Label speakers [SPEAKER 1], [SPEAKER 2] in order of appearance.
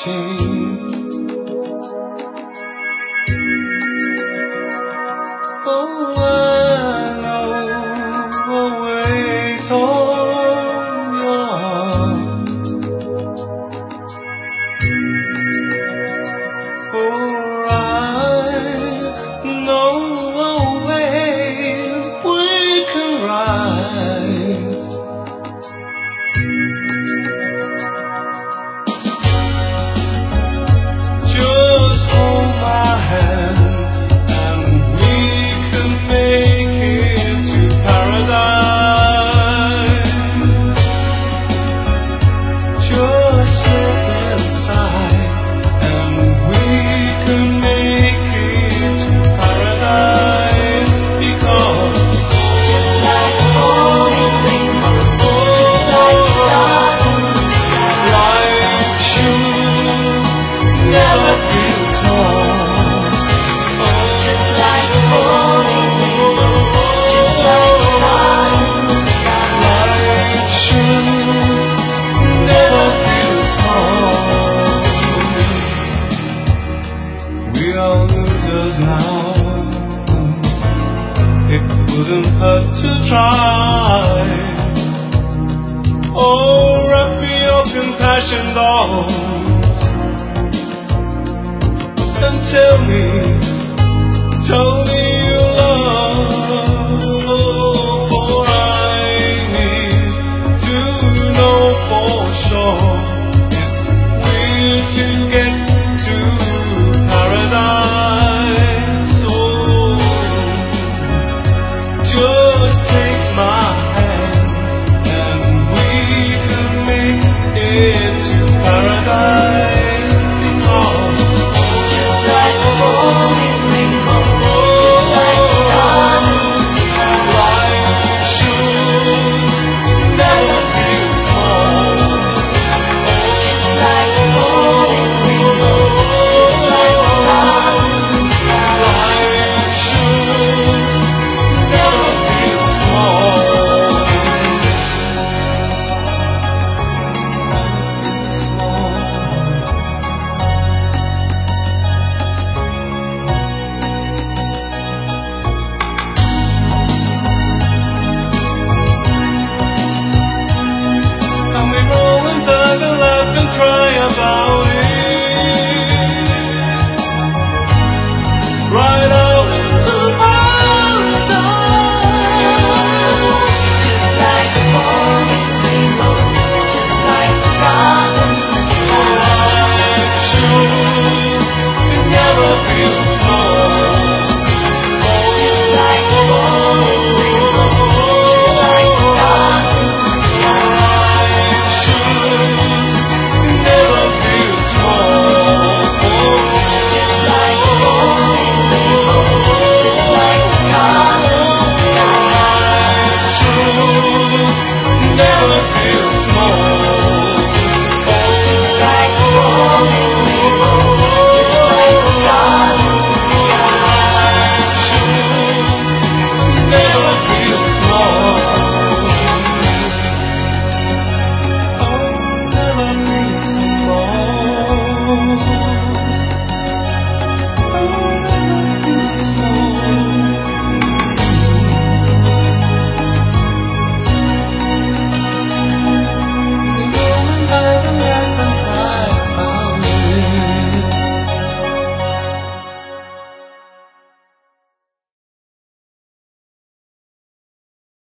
[SPEAKER 1] change. Oh, I know a weight on your heart. For I know a way we can ride. Just hold my hand and we can make it to paradise. Just slip inside and we can make it to paradise. Because
[SPEAKER 2] just like a falling rainbow, just like a darling sky,
[SPEAKER 1] life should never feel small.
[SPEAKER 2] just like a falling rainbow, just like a darling sky.
[SPEAKER 1] Life should never feel small. We are losers now. It wouldn't hurt to try. Oh, wrap your compassion arms and tell me you love